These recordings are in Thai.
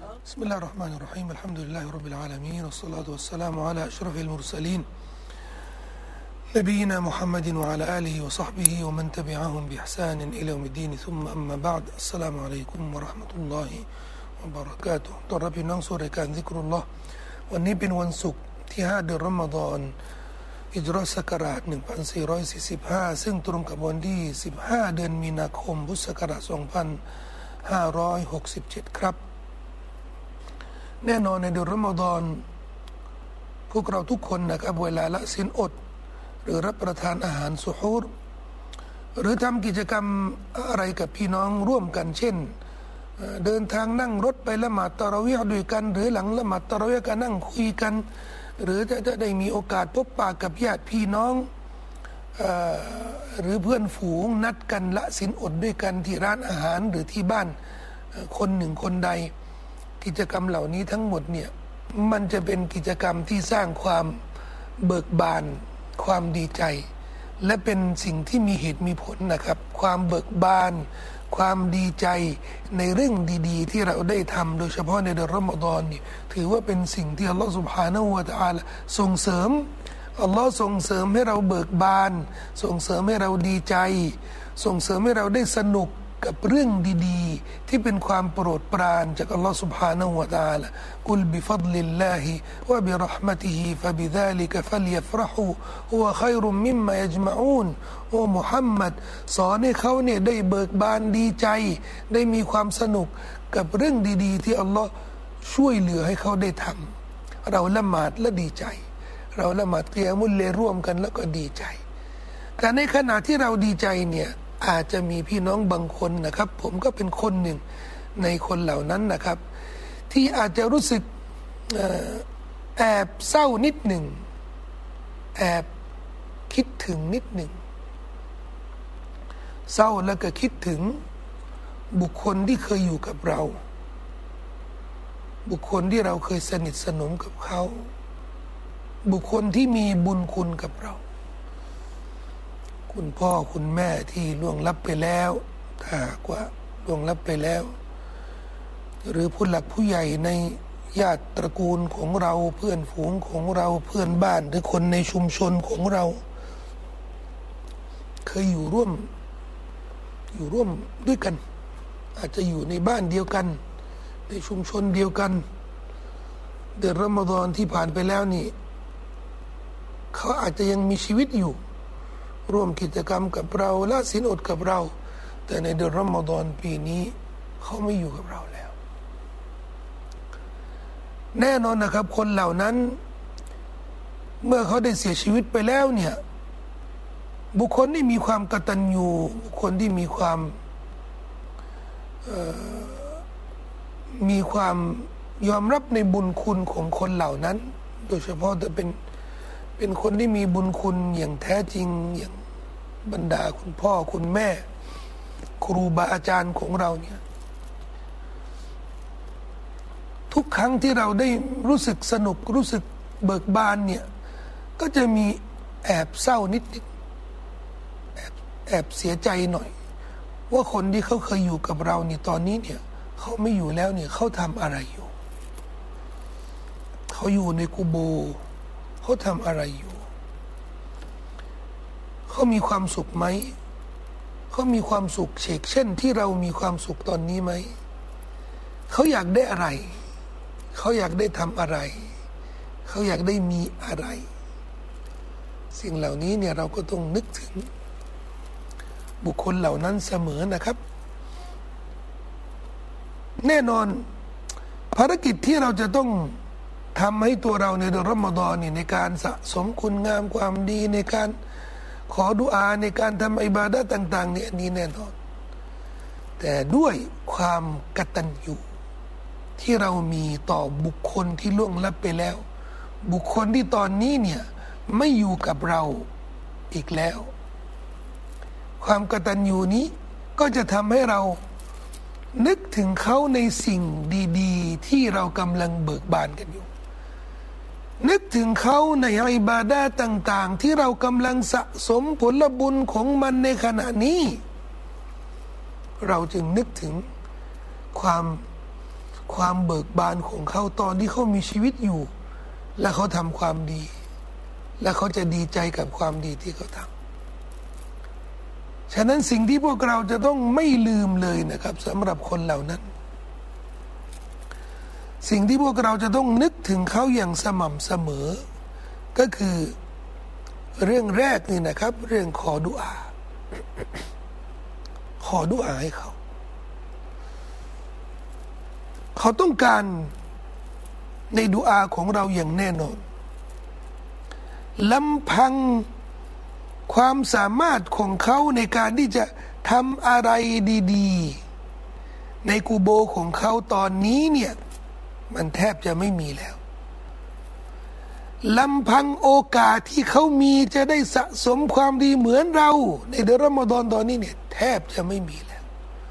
بسم الله الرحمن الرحيم الحمد لله رب العالمين والصلاة والسلام على أشرف المرسلين نبينا محمد وعلى آله وصحبه ومن تبعهم بإحسان إلى يوم الدين ثم أما بعد السلام عليكم ورحمة الله وبركاته ต้อนรับพี่น้องสู่รายการซิกรุลลอฮ์วันนี้เป็นวันศุกร์ที่5เดือนรอมฎอนฮิจเราะห์ศักราช1445ซึ่งตรงกับวันที่15เดือนมีนาคมพุทธศักราช2567ครับแน่นอนในเดือนรอมฎอนพวกเราทุกคนนะครับเวลาละศีลอดหรือรับประทานอาหารสุฮูรหรือทำกิจกรรมอะไรกับพี่น้องร่วมกันเช่นเดินทางนั่งรถไปละหมาดตะเราะวีห์ด้วยกันหรือหลังละหมาดตะเราะวีห์ก็นั่งคุยกันหรือจะได้มีโอกาสพบปะกับญาติพี่น้องหรือเพื่อนฝูงนัดกันละศีลอดด้วยกันที่ร้านอาหารหรือที่บ้านคนหนึ่งคนใดกิจกรรมเหล่านี้ทั้งหมดเนี่ยมันจะเป็นกิจกรรมที่สร้างความเบิกบานความดีใจและเป็นสิ่งที่มีเหตุมีผลนะครับความเบิกบานความดีใจในเรื่องดีๆที่เราได้ทำโดยเฉพาะในเดือนรอมฎอนนี่ถือว่าเป็นสิ่งที่อัลลอฮฺ سبحانه และ تعالى ส่งเสริมอัลลอฮ์ส่งเสริมให้เราเบิกบานส่งเสริมให้เราดีใจส่งเสริมให้เราได้สนุกกับเรื่องดีๆที่เป็นความโปรดปรานจากอัลลอฮ์ سبحانه และ تعالى กุลบิฟัฎลิลลาฮิวะบิเราะห์มะติฮิฟะบิซาลิกะฟัลยัฟเราะฮูฮุวะค็อยรุมมิมมายะญมะอูนโอ้มุฮัมมัดสอนให้เขาเนี่ยได้เบิกบานดีใจได้มีความสนุกกับเรื่องดีๆที่อัลลอฮ์ช่วยเหลือให้เขาได้ทำเราละหมาดและดีใจเราละหมาดกิยามุลเลร่วมกันแล้วก็ดีใจแต่ในขณะที่เราดีใจเนี่ยอาจจะมีพี่น้องบางคนนะครับผมก็เป็นคนหนึ่งในคนเหล่านั้นนะครับที่อาจจะรู้สึกแอบเศร้านิดหนึ่งแอบคิดถึงนิดหนึ่งเศร้าแล้วก็คิดถึงบุคคลที่เคยอยู่กับเราบุคคลที่เราเคยสนิทสนมกับเขาบุคคลที่มีบุญคุณกับเราคุณพ่อคุณแม่ที่ล่วงลับไปแล้วถ้าหากว่าล่วงลับไปแล้วหรือผู้หลักผู้ใหญ่ในญาติตระกูลของเราเพื่อนฝูงของเราเพื่อนบ้านหรือคนในชุมชนของเราเคยอยู่ร่วมด้วยกันอาจจะอยู่ในบ้านเดียวกันในชุมชนเดียวกันเดือนรอมฎอนที่ผ่านไปแล้วนี่เขาอาจจะยังมีชีวิตอยู่ร่วมกิจกรรมกับเราละศีลอดกับเราแต่ในเดือนรอมฎอนปีนี้เขาไม่อยู่กับเราแล้วแน่นอนนะครับคนเหล่านั้นเมื่อเขาได้เสียชีวิตไปแล้วเนี่ยบุคคลที่มีความกตัญญูบุคคลที่มีความยอมรับในบุญคุณของคนเหล่านั้นโดยเฉพาะแต่เป็นคนที่มีบุญคุณอย่างแท้จริงอย่างบรรดาคุณพ่อคุณแม่ครูบาอาจารย์ของเราเนี่ยทุกครั้งที่เราได้รู้สึกสนุกรู้สึกเบิกบานเนี่ยก็จะมีแอบเศร้านิดแอบเสียใจหน่อยว่าคนที่เขาเคยอยู่กับเรานี่ตอนนี้เนี่ยเขาไม่อยู่แล้วเนี่ยเขาทำอะไรอยู่เขาอยู่ในกุโบร์เขาทำอะไรอยู่เขามีความสุขไหมเขามีความสุขเช่นที่เรามีความสุขตอนนี้ไหมเขาอยากได้อะไรเขาอยากได้ทำอะไรเขาอยากได้มีอะไรสิ่งเหล่านี้เนี่ยเราก็ต้องนึกถึงบุคคลเหล่านั้นเสมอนะครับแน่นอนภารกิจที่เราจะต้องทำให้ตัวเราในเดือนรอมฎอนนี่ในการสะสมคุณงามความดีในการขอดุอาในการทำอิบาดะห์ต่างๆเนี่ยนี่แน่นอนแต่ด้วยความกตัญญูที่เรามีต่อบุคคลที่ล่วงลับไปแล้วบุคคลที่ตอนนี้เนี่ยไม่อยู่กับเราอีกแล้วความกตัญญูนี้ก็จะทำให้เรานึกถึงเขาในสิ่งดีๆที่เรากำลังเบิกบานกันอยู่นึกถึงเขาในอิบาดะห์ต่างๆที่เรากำลังสะสมผลบุญของมันในขณะนี้เราจึงนึกถึงความความเบิกบานของเขาตอนที่เขามีชีวิตอยู่และเขาทำความดีและเขาจะดีใจกับความดีที่เขาทำฉะนั้นสิ่งที่พวกเราจะต้องไม่ลืมเลยนะครับสำหรับคนเหล่านั้นสิ่งที่พวกเราจะต้องนึกถึงเขาอย่างสม่ำเสมอก็คือเรื่องแรกนี่นะครับเรื่องขอดุอาให้เขาต้องการในดุอาของเราอย่างแน่นอนลำพังความสามารถของเขาในการที่จะทำอะไรดีๆในกูโบของเขาตอนนี้เนี่ยมันแทบจะไม่มีแล้วลำพังโอกาสที่เขามีจะได้สะสมความดีเหมือนเราในเดือนรอมฎอนตอนนี้เนี่ยแทบจะไม่มีแล้ว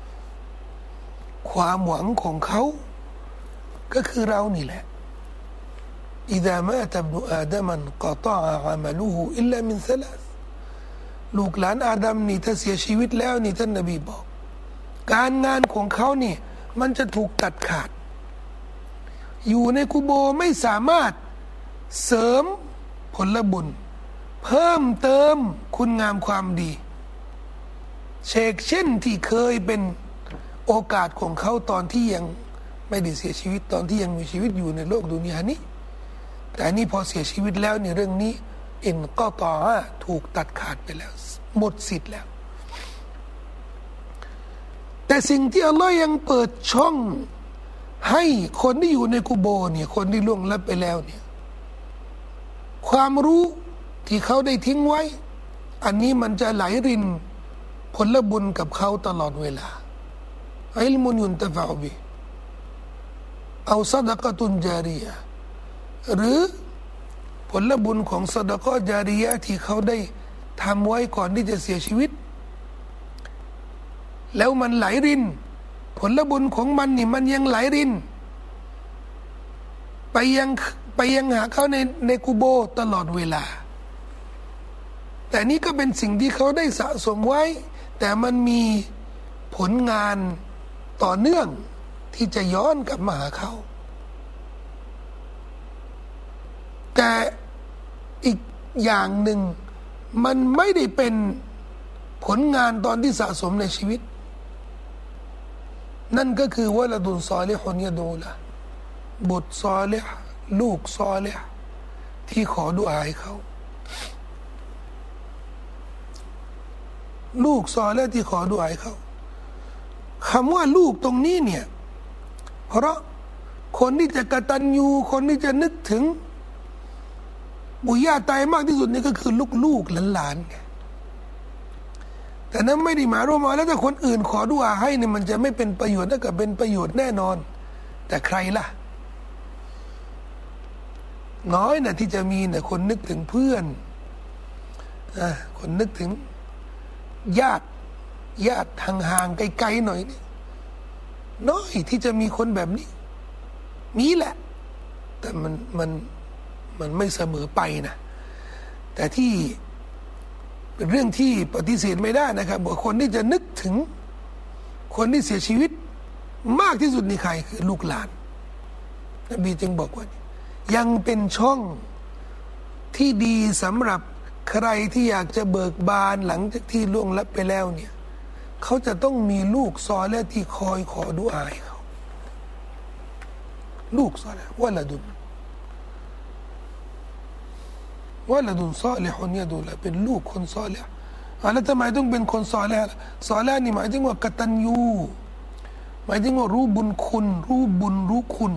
ความหวังของเขาก็คือเรานี่แหละإذا مات ابن آدم انقطع عمله إلا من ثلاث ลูกหลานอาดัมนี่ถ้าเสียชีวิตแล้วนี่ท่านนบีบอกการงานของเขานี่มันจะถูกตัดขาดอยู่ในกุโบร์ไม่สามารถเสริมผลบุญเพิ่มเติมคุณงามความดีเช่นที่เคยเป็นโอกาสของเขาตอนที่ยังไม่ได้เสียชีวิตตอนที่ยังมีชีวิตอยู่ในโลกดุนยานี้แต่นี่พอเสียชีวิตแล้วเนี่ยเรื่องนี้อินก็ต่อถูกตัดขาดไปแล้วหมดสิทธิ์แล้วแต่สิ่งที่อัลลอฮ์ยังเปิดช่องให้คนที่อยู่ในกุโบร์เนี่ยคนที่ล่วงลับไปแล้วเนี่ยความรู้ที่เขาได้ทิ้งไว้อันนี้มันจะไหลรินผลบุญกับเขาตลอดเวลาอิลมุนยุนตะฟะบิเอาซะดะกะตุนจาริยะหรือผลบุญของซะดะกะจาริยะที่เขาได้ทำไว้ก่อนที่จะเสียชีวิตแล้วมันไหลรินผลบุญของมันนี่มันยังไหลรินไปยังหาเขาในกุโบตลอดเวลาแต่นี่ก็เป็นสิ่งที่เขาได้สะสมไว้แต่มันมีผลงานต่อเนื่องที่จะย้อนกลับมาหาเขาแต่อีกอย่างหนึ่งมันไม่ได้เป็นผลงานตอนที่สะสมในชีวิตนั่นก็คือวะละดุนซอลิฮุนยะดูละบุตรซอลิฮลูกซอลิฮที่ขอดุอาให้เขาลูกซอลิฮที่ขอดุอาให้เขาคำว่าลูกตรงนี้เนี่ยเพราะคนที่จะกตัญญูคนที่จะนึกถึงบุญญาตายมากที่สุดนี่ก็คือลูกๆหลานๆไงแต่นั้นไม่ได้หมายรวมว่าแล้วถ้าคนอื่นขอดุอาให้เนี่ยมันจะไม่เป็นประโยชน์ถ้าเกิดเป็นประโยชน์แน่นอนแต่ใครล่ะน้อยนะที่จะมีเนี่ยคนนึกถึงเพื่อนคนนึกถึงญาติห่างๆไกลๆหน่อยนี่น้อยที่จะมีคนแบบนี้มีแหละแต่มันไม่เสมอไปนะแต่ที่เป็นเรื่องที่ปฏิเสธไม่ได้นะครับบอกคนที่จะนึกถึงคนที่เสียชีวิตมากที่สุดนี่ใครคือลูกหลานนบีจึงบอกว่ายังเป็นช่องที่ดีสำหรับใครที่อยากจะเบิกบานหลังจากที่ล่วงลับไปแล้วเนี่ยเขาจะต้องมีลูกซอและที่คอยขอดุอาให้เขาลูกซอและวะละดุนซอลิฮุนยะดูละเป็นลูกคนซอลิฮแล้วทำไมต้องเป็นคนซอลิฮซอลิฮนี่หมายถึงว่ากตัญญูหมายถึงว่ารู้บุญคุณรู้บุญรู้คุณ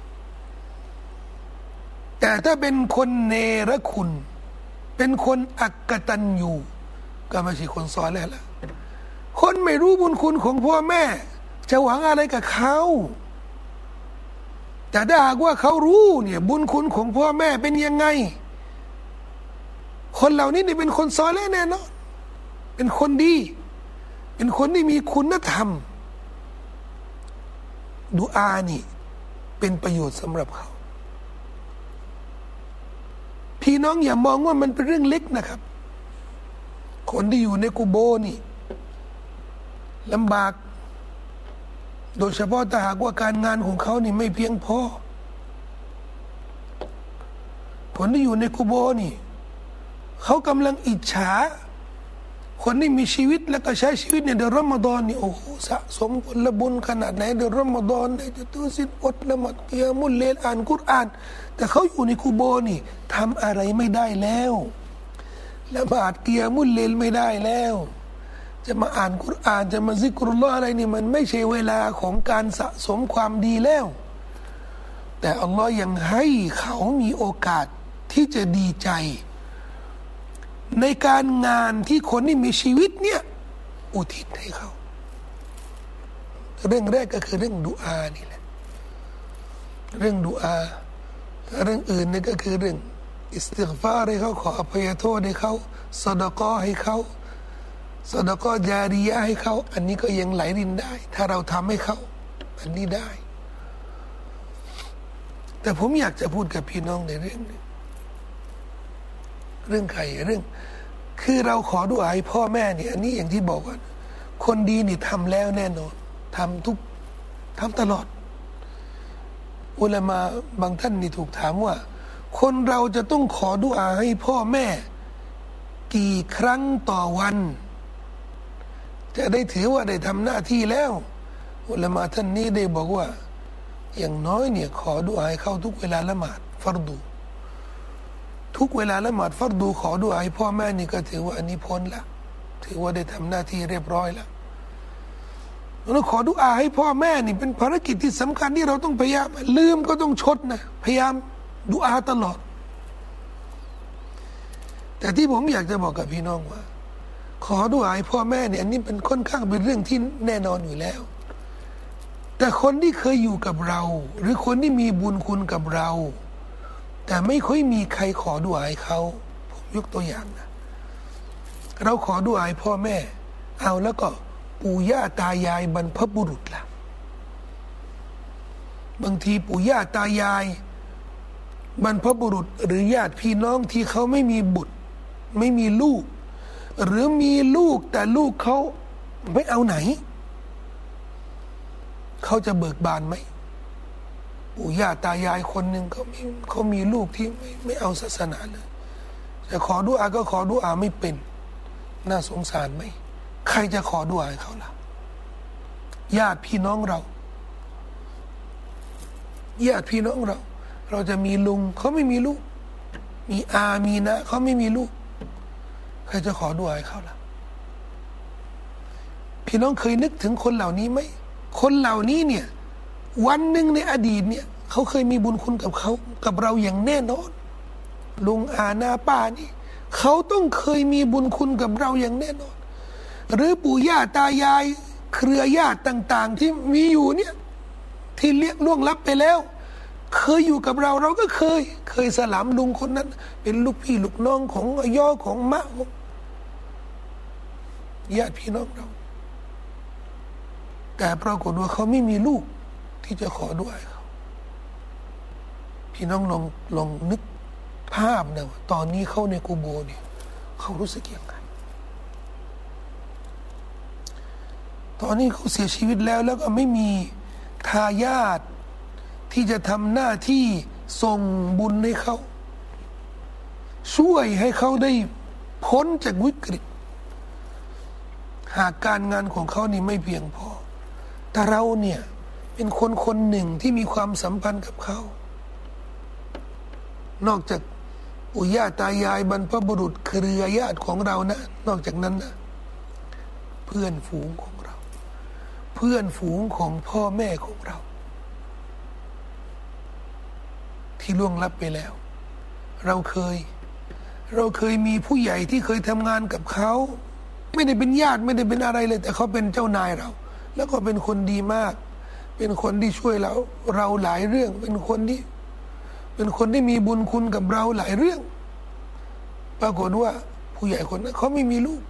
แต่ถ้าเป็นคนเนรคุณเป็นคนอักตัญญูก็ไม่ใช่คนซอลิฮละคนไม่รู้บุญคุณของพ่อแม่จะหวังอะไรกับเขาแต่ถ้าหากว่าเขารู้เนี่ยบุญคุณของพ่อแม่เป็นยังไงคนเหล่านี้เนี่ยเป็นคนซอลิฮ์แน่นอนเป็นคนดีเป็นคนที่มีคุณธรรมดุอานี่เป็นประโยชน์สำหรับเขาพี่น้องอย่ามองว่ามันเป็นเรื่องเล็กนะครับคนที่อยู่ในกุโบร์นี่ลำบากโดยเฉพาะถ้าหากว่าการงานของเขานี่ไม่เพียงพอคนที่อยู่ในกุโบร์นี่เขากำลังอิจฉาคนที่มีชีวิตแล้วก็ใช้ชีวิตในเดือนรอมฎอนนี่โอ้โหสะสมผลบุญขนาดไหนเดือนรอมฎอนได้จะตื่นศีลอดละหมาดกิยามุลเลลอ่านกุรอานแต่เขาอยู่ในกุโบร์นี่ทำอะไรไม่ได้แล้วละหมาดกิยามุลเลลไม่ได้แล้วจะมาอ่านกุรอานจะมาซิกรุลลอฮ์อะไรนี่มันไม่ใช่เวลาของการสะสมความดีแล้วแต่อัลลอฮ์ยังให้เขามีโอกาสที่จะดีใจในการงานที่คนที่มีชีวิตเนี่ยอุทิศให้เขาเรื่องแรกก็คือเรื่องดุอานี่แหละเรื่องดุอาเรื่องอื่นนี่ก็คือเรื่องอิสติฆฟารให้เขาขออภัยโทษให้เขาซอดะกอให้เขาซอดะกอญาริยะให้เขาอันนี้ก็ยังไหลรินได้ถ้าเราทำให้เขาอันนี้ได้แต่ผมอยากจะพูดกับพี่น้องในเรื่องนี้เรื่องใครเรื่องคือเราขอดุอาให้พ่อแม่เนี่ยอันนี้อย่างที่บอกว่าคนดีนี่ทำแล้วแน่นอนทำตลอดอุลามะบางท่านนี่ถูกถามว่าคนเราจะต้องขอดุอาให้พ่อแม่กี่ครั้งต่อวันจะได้ถือว่าได้ทำหน้าที่แล้วอุลามะท่านนี้ได้บอกว่าอย่างน้อยเนี่ยขอดุอาให้เขาทุกเวลาละหมาดฟัรดูทุกเวลาละหมาดฟัรดูขอดุอาให้พ่อแม่นี่ก็ถือว่าอันนี้พ้นละถือว่าได้ทำหน้าที่เรียบร้อยแล้วเราขอดุอาให้พ่อแม่นี่เป็นภารกิจที่สำคัญที่เราต้องพยายามลืมก็ต้องชดนะพยายามดุอาตลอดแต่ที่ผมอยากจะบอกกับพี่น้องว่าขอดุอาให้พ่อแม่เนี่ยอันนี้เป็นค่อนข้างเป็นเรื่องที่แน่นอนอยู่แล้วแต่คนที่เคยอยู่กับเราหรือคนที่มีบุญคุณกับเราแต่ไม่ค่อยมีใครขอดุอาให้เขาผมยกตัวอย่างนะเราขอดุอาให้พ่อแม่เอาแล้วก็ปู่ย่าตายายบรรพบุรุษล่ะบางทีปู่ย่าตายายบรรพบุรุษหรือญาติพี่น้องที่เขาไม่มีบุตรไม่มีลูกหรือมีลูกแต่ลูกเขาไม่เอาไหนเขาจะเบิกบานไหมปู่ย่าตายายคนหนึ่งเขามีลูกที่ไม่เอาศาสนาเลยจะขอดุอาก็ขอดุอาไม่เป็นน่าสงสารไหมใครจะขอดุอาให้เขาล่ะญาติพี่น้องเราญาติพี่น้องเราจะมีลุงเขาไม่มีลูกมีอามีนะเขาไม่มีลูกใครจะขอดุอาให้เขาล่ะพี่น้องเคยนึกถึงคนเหล่านี้ไหมคนเหล่านี้เนี่ยวันหนึ่งในอดีตเนี่ยเขาเคยมีบุญคุณกับเขากับเราอย่างแน่นอนลุงอาณาป้านี่เขาต้องเคยมีบุญคุณกับเราอย่างแน่นอนหรือปู่ย่าตายายเครือญาติต่างๆที่มีอยู่เนี่ยที่เลี้ยงล่วงลับไปแล้วเคยอยู่กับเราก็เคยสลามลุงคนนั้นเป็นลูกพี่ลูกน้องของย่อของมะของญาติพี่น้องเราแต่ปรากฏว่าเขาไม่มีลูกที่จะขอดุอาให้เขาพี่น้องลองนึกภาพนะว่าตอนนี้เขาในกูโบเนี่ยเขารู้สึกยังไงตอนนี้เขาเสียชีวิตแล้วก็ไม่มีทายาทที่จะทำหน้าที่ส่งบุญให้เขาช่วยให้เขาได้พ้นจากวิกฤตหากการงานของเขานี่ไม่เพียงพอแต่เราเนี่ยเป็นคนหนึ่งที่มีความสัมพันธ์กับเขานอกจากปู่ย่าตายายบรรพบุรุษเครือญาติของเรานะนอกจากนั้นนะเพื่อนฝูงของเราเพื่อนฝูงของพ่อแม่ของเราที่ล่วงลับไปแล้วเราเคยมีผู้ใหญ่ที่เคยทำงานกับเขาไม่ได้เป็นญาติไม่ได้เป็นอะไรเลยแต่เขาเป็นเจ้านายเราแล้วก็เป็นคนดีมากเป็นคนที่ช่วยเราหลายเรื่องเป็นคนที่มีบุญคุณกับเราหลายเรื่องปรากฏว่าผู้ใหญ่คนนั้นเขาไม่มีลูก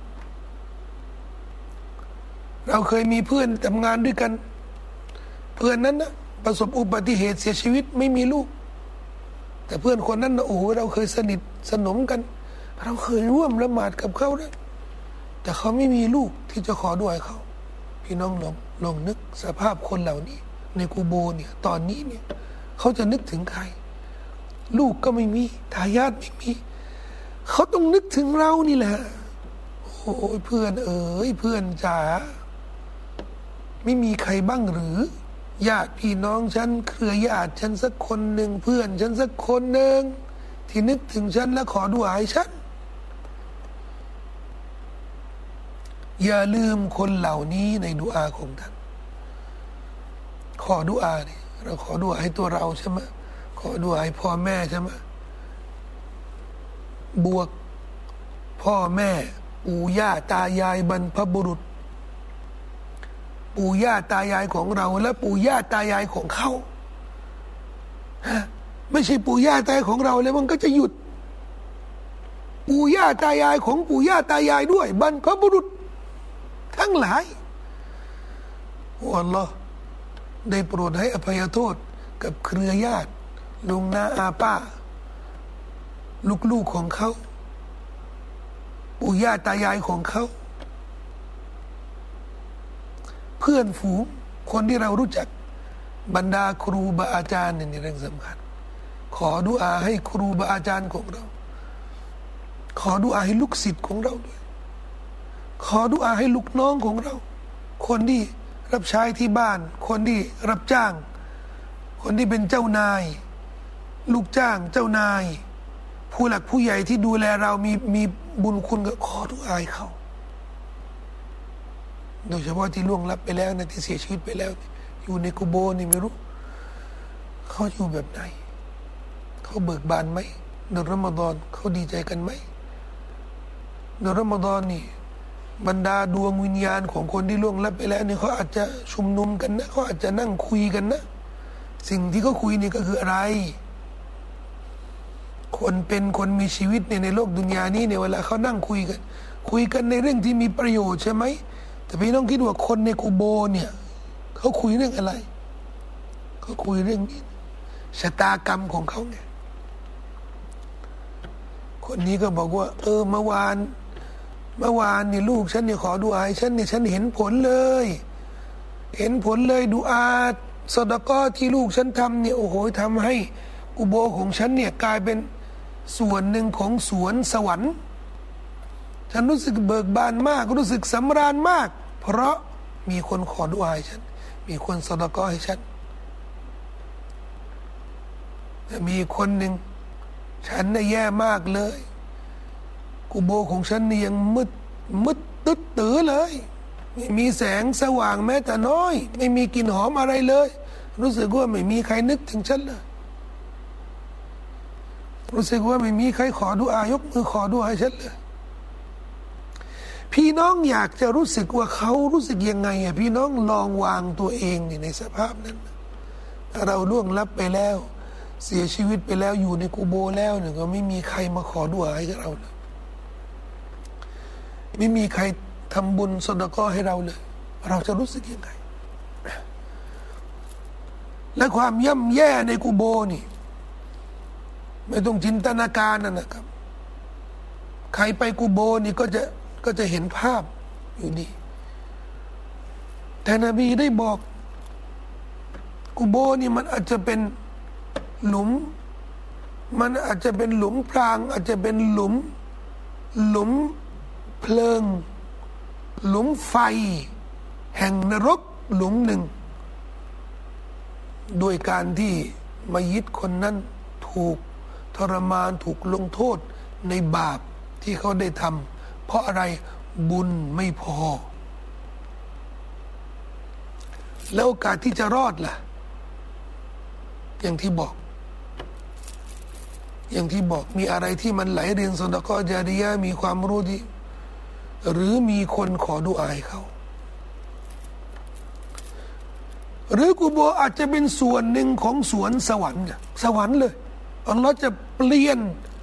เราเคยมีเพื่อนทำงานด้วยกันเพื่อนนั้นนะประสบอุบัติเหตุเสียชีวิตไม่มีลูกแต่เพื่อนคนนั้นนะโอ้โหเราเคยสนิทสนมกันเราเคยร่วมละหมาดกับเขาด้วยแต่เขาไม่มีลูกที่จะขอดุอาให้เขาพี่น้องลองนึกสภาพคนเหล่านี้ในกูโบเนี่ยตอนนี้เนี่ยเขาจะนึกถึงใครลูกก็ไม่มีทายาทไม่มีเขาต้องนึกถึงเรานี่แหละโอ้ยเพื่อนเอ๋ยเพื่อนจ๋าไม่มีใครบ้างหรือญาติพี่น้องฉันเครือญาติฉันสักคนหนึ่งเพื่อนฉันสักคนหนึ่งที่นึกถึงฉันและขอดุอาให้ฉันอย่าลืมคนเหล่านี้ในดุอาของท่านขอดุอาเนี่ยเราขอดุอาให้ตัวเราใช่ไหมขอดุอาให้พ่อแม่ใช่ไหมบวกพ่อแม่ปู่ย่าตายายบรรพบุรุษปู่ย่าตายายของเราและปู่ย่าตายายของเขาไม่ใช่ปู่ย่าตายายของเราแล้วมันก็จะหยุดปู่ย่าตายายของปู่ย่าตายายด้วยบรรพบุรุษทั้งหลายโอ้อัลลอฮ์ได้โปรดให้อภัยโทษกับเครือญาติลุงน้าอาป้าลูกๆของเขาปู่ย่าตายายของเขาเพื่อนฝูงคนที่เรารู้จักบรรดาครูบาอาจารย์ในเรื่องสำคัญขอดุอาให้ครูบาอาจารย์ของเราขอดุอาให้ลูกศิษย์ของเราด้วยขอดุอาให้ลูกน้องของเราคนที่รับใช้ที่บ้านคนที่รับจ้างคนที่เป็นเจ้านายลูกจ้างเจ้านายผู้หลักผู้ใหญ่ที่ดูแลเรามีบุญคุณก็ขอดุอาให้เขาโดยเฉพาะที่ล่วงลับไปแล้วนะที่เสียชีวิตไปแล้วอยู่ในกุโบร์นี่ไม่รู้เขาอยู่แบบไหนเขาเบิกบานไหมในรอมฎอนเขาดีใจกันไหมในรอมฎอนนี่บรรดาดวงวิญญาณของคนที่ล่วงลับไปแล้วนี่เขาอาจจะชุมนุมกันนะเขาอาจจะนั่งคุยกันนะสิ่งที่เขาคุยนี่ก็คืออะไรคนเป็นคนมีชีวิตในโลกดุนยานี้เนี่ยเวลาเขานั่งคุยกันในเรื่องที่มีประโยชน์ใช่ไหมแต่พี่ต้องคิดว่าคนในกุโบเนี่ยเขาคุยเรื่องอะไรเขาคุยเรื่องนี้ชะตากรรมของเขาไงคนนี้ก็บอกว่าเมื่อวานนี่ลูกฉันเนี่ยขอดุอาให้ฉันเนี่ยฉันเห็นผลเลยดุอาซอดาเกาะห์ที่ลูกฉันทำเนี่ยโอ้โหทำให้กุโบของฉันเนี่ยกลายเป็นส่วนหนึ่งของสวนสวรรค์ฉันรู้สึกเบิกบานมากรู้สึกสำราญมากเพราะมีคนขอดุอาให้ฉันมีคนซอดาเกาะห์ให้ฉันมีคนหนึ่งฉันน่ะแย่มากเลยกุโบของฉันนี่ยังมืดตึ๊ดตื้อเลยไม่มีแสงสว่างแม้แต่น้อยไม่มีกลิ่นหอมอะไรเลยรู้สึกว่าไม่มีใครนึกถึงฉันเลยรู้สึกว่าไม่มีใครขอดุอายกมือขอดุอาให้ฉันเลยพี่น้องอยากจะรู้สึกว่าเขารู้สึกยังไงพี่น้องลองวางตัวเองในสภาพนั้นถ้าเราล่วงลับไปแล้วเสียชีวิตไปแล้วอยู่ในกุโบแล้วเนี่ยก็ไม่มีใครมาขอดุอาให้กับเราเลยไม่มีใครทำบุญซอดาเกาะห์ให้เราเลยเราจะรู้สึกยังไงและความย่ำแย่ในกุโบนี่ไม่ต้องจินตนาการนะครับใครไปกุโบนี่ก็จะเห็นภาพอยู่ดีแต่นบีได้บอกกุโบนี่มันอาจจะเป็นหลุมมันอาจจะเป็นหลุมพรางอาจจะเป็นหลุมเพลิงหลุมไฟแห่งนรกหลุมหนึ่งโดยการที่มัยยิตคนนั้นถูกทรมานถูกลงโทษในบาปที่เขาได้ทำเพราะอะไรบุญไม่พอแล้วโอกาสที่จะรอดล่ะอย่างที่บอกมีอะไรที่มันไหลเรียนซอดาเกาะห์ญาริยะห์มีความรู้ที่หรือมีคนขอดุอาให้เขาหรือกุโบอาจจะเป็นส่วนหนึ่งของสวนสวรรค์เลยอัลลอฮ์จะเปลี่ยน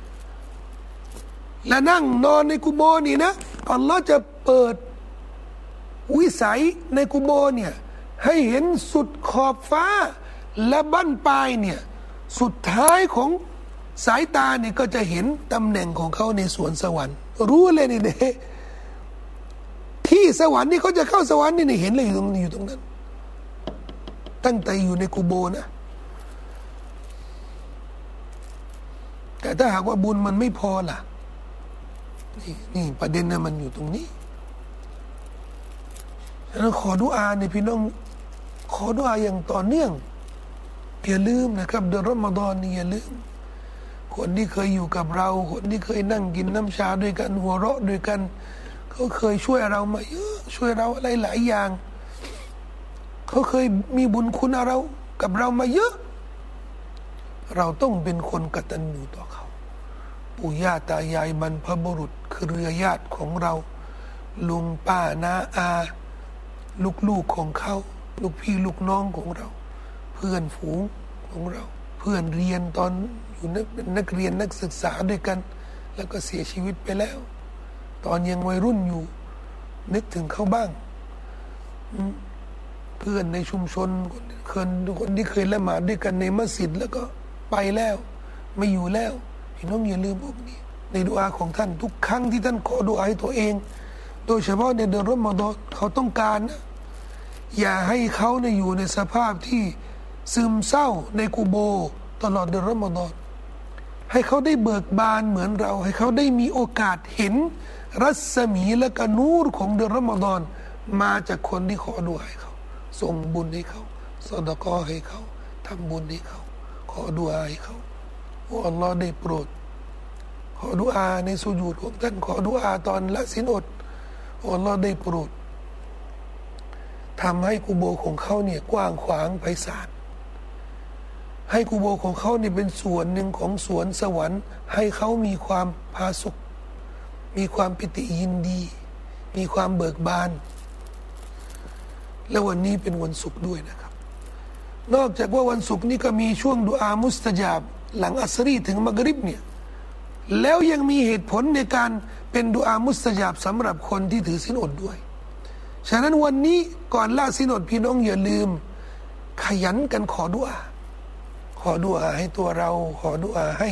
และนั่งนอนในกุโบนี่นะอัลลอฮ์จะเปิดวิสัยในกุโบเนี่ยให้เห็นสุดขอบฟ้าและบั้นปลายเนี่ยสุดท้ายของสายตาเนี่ยก็จะเห็นตำแหน่งของเขาในสวนสวรรค์รู้เลยนี่ที่สวรรค์นี่เขาจะเข้าสวรรค์นี่เห็นเลยอยู่ตรงนั้นตั้งแต่อยู่ในกุโบร์นะแต่ถ้าหากว่าบุญมันไม่พอล่ะนี่ประเด็นนะมันอยู่ตรงนี้ฉะนั้นขอดุอาเนี่ยพี่น้องขอดุอาอย่างต่อเนื่องอย่าลืมนะครับเดือนรอมฎอนนี่อย่าลืมคนที่เคยอยู่กับเราคนที่เคยนั่งกินน้ำชาด้วยกันหัวเราะด้วยกันเขาเคยช่วยเรามาเยอะช่วยเราอะไรหลายอย่างเขาเคยมีบุญคุณเรากับเรามาเยอะเราต้องเป็นคนกตัญญูต่อเขาปู่ย่าตายายบรรพบุรุษคือเรือญาติของเราลุงป้าน้าอาลูกๆของเขาลูกพี่ลูกน้องของเราเพื่อนฝูงของเราเพื่อนเรียนตอนอยู่นักเรียนนักศึกษาด้วยกันแล้วก็เสียชีวิตไปแล้วตอนยังวัยรุ่นอยู่นึกถึงเขาบ้างเพื่อนในชุมชนคนที่เคยละหมาดด้วยกันในมัสยิดแล้วก็ไปแล้วไม่อยู่แล้วพี่น้องอย่าลืมพวกนี้ในดุอาของท่านทุกครั้งที่ท่านขอดุอาให้ตัวเองโดยเฉพาะในเดือนรอมฎอนเขาต้องการนะอย่าให้เขาอยู่ในสภาพที่ซึมเศร้าในกุโบตลอดเดือนรอมฎอนให้เขาได้เบิกบานเหมือนเราให้เขาได้มีโอกาสเห็นรัศมีและกนูรของเดือนรอมฎอนมาจากคนที่ขอดุอาให้เขาส่งบุญให้เขาซอดะกอฮ์ให้เขาทำบุญให้เขาขอดุอาให้เขาโอ้อัลลอฮ์ได้โปรดขอดุอาในสุญูดของท่านขอดุอาตอนละศีลอดโอ้อัลลอฮ์ได้โปรดทำให้กุโบของเขาเนี่ยกว้างขวางไพศาลให้กุโบของเขาเนี่ยเป็นส่วนหนึ่งของสวนสวรรค์ให้เขามีความผาสุกมีความปิติยินดีมีความเบิกบานและวันนี้เป็นวันศุกร์ด้วยนะครับนอกจากว่าวันศุกร์นี้ก็มีช่วงดุอามุสตะญาบหลังอัสรีถึงมักริบเนี่ยแล้วยังมีเหตุผลในการเป็นดุอามุสตะญาบสำหรับคนที่ถือศีลอดด้วยฉะนั้นวันนี้ก่อนละศีลอดพี่น้องอย่าลืมขยันกันขอดุอาให้ตัวเราขอดุอาให้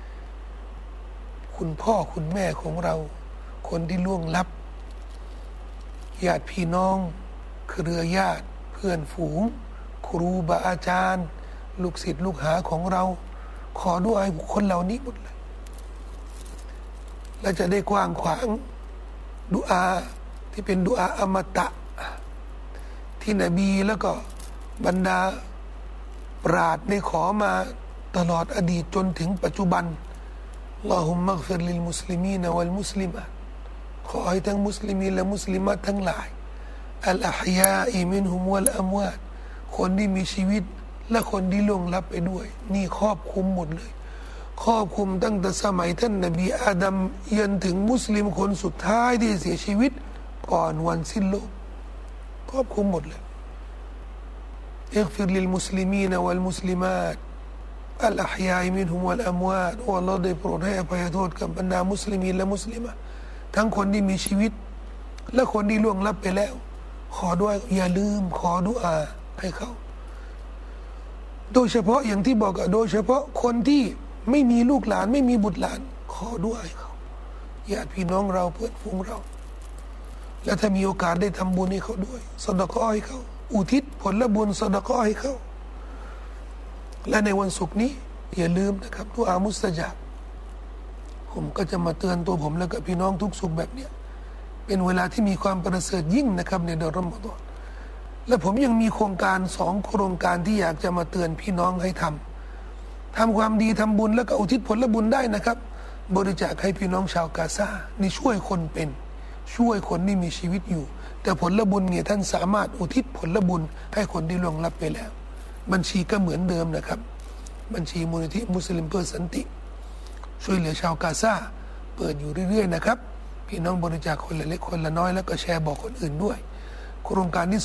คุณพ่อคุณแม่ของเราคนที่ล่วงลับญาติพี่น้องเครือญาติเพื่อนฝูงครูบาอาจารย์ลูกศิษย์ลูกหาของเราขอดุอาให้บุคคลเหล่านี้หมดเลยและจะได้กว้างขวางดุอาที่เป็นดุอาอมตะที่นบีแล้วก็บรรดาปราชญ์ได้ขอมาตลอดอดีตจนถึงปัจจุบันอัลลอฮุมมัฆฟิรลิลมุสลิมีนวัลมุสลิมะขอให้ทั้งมุสลิมีและมุสลิมะทั้งหลายอัลอะฮยาอิมินฮุมวัลอัมวาตคนที่มีชีวิตและคนที่ล่วงลับไปด้วยนี่ครอบคลุมหมดเลยครอบคลุมตั้งแต่สมัยท่านนบีอาดัมยันถึงมุสลิมคนสุดท้ายที่เสียชีวิตก่อนวันสิ้นโลกครอบคลุมหมดเลยอิฆฟิรลิลมุสลิมีนวัลมุสลิมาตอัลอะฮยาอิมินฮุมวัลอัมวาตโอ้อัลลอฮ์ได้โปรดให้อภัยโทษกับบรรดามุสลิมีและมุสลิมะทั้งคนที่มีชีวิตและคนที่ล่วงลับไปแล้วขอด้วยอย่าลืมขอดุอาให้เขาโดยเฉพาะอย่างที่บอกโดยเฉพาะคนที่ไม่มีลูกหลานไม่มีบุตรหลานขอดุอาให้เขาญาติพี่น้องเราเพื่อนฝูงเราและถ้ามีโอกาสได้ทำบุญให้เขาด้วยซอดะกอฮ์ให้เขาอุทิศผลบุญซอดะกอฮ์ให้เขาและในวันศุกร์นี้อย่าลืมนะครับดุอามุสตะญาบผมก็จะมาเตือนตัวผมแล้วก็พี่น้องทุกศุกร์แบบเนี้ยเป็นเวลาที่มีความประเสริฐยิ่งนะครับในเดือนรอมฎอนและผมยังมีโครงการ2โครงการที่อยากจะมาเตือนพี่น้องให้ทำความดีทำบุญแล้วก็อุทิศผลบุญได้นะครับบริจาคให้พี่น้องชาวกาซานี่ช่วยคนเป็นช่วยคนที่มีชีวิตอยู่แต่ผลบุญเนี่ยท่านสามารถอุทิศผลบุญให้คนที่ล่วงลับไปแล้วบัญชีก็เหมือนเดิมนะครับบัญชีมูลนิธิมุสลิมเพื่อสันติช่วยเหลือชาวกาซาเปิดอยู่เรื่อยๆนะครับพี่น้องบริจาคคนละเล็กคนละน้อยแล้วก็แชร์บอกคนอื่นด้วยโครงการที่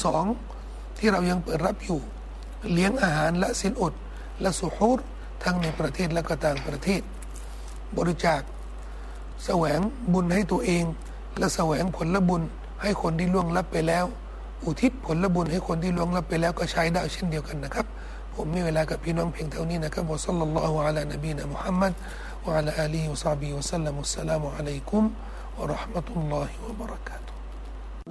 2ที่เรายังเปิดรับอยู่เลี้ยงอาหารและศีลอดและสุฮูรทั้งในประเทศและก็ต่างประเทศบริจาคแสวงบุญให้ตัวเองและแสวงผลบุญให้คนที่ล่วงลับไปแล้วอุทิศผลบุญให้คนที่ล่วงลับไปแล้วก็ใช้ได้เช่นเดียวกันนะครับผมมีเวลากับพี่น้องเพียงเท่านี้นะครับวะซัลลัลลอฮุอะลานบีนะมุฮัมมัดวะอะลาอาลีฮิวะศอฮบิฮิวะซัลลัมอัสสลามุอะลัยกุมวะเราะห์มะตุลลอฮิวะบะเราะกาตุฮ์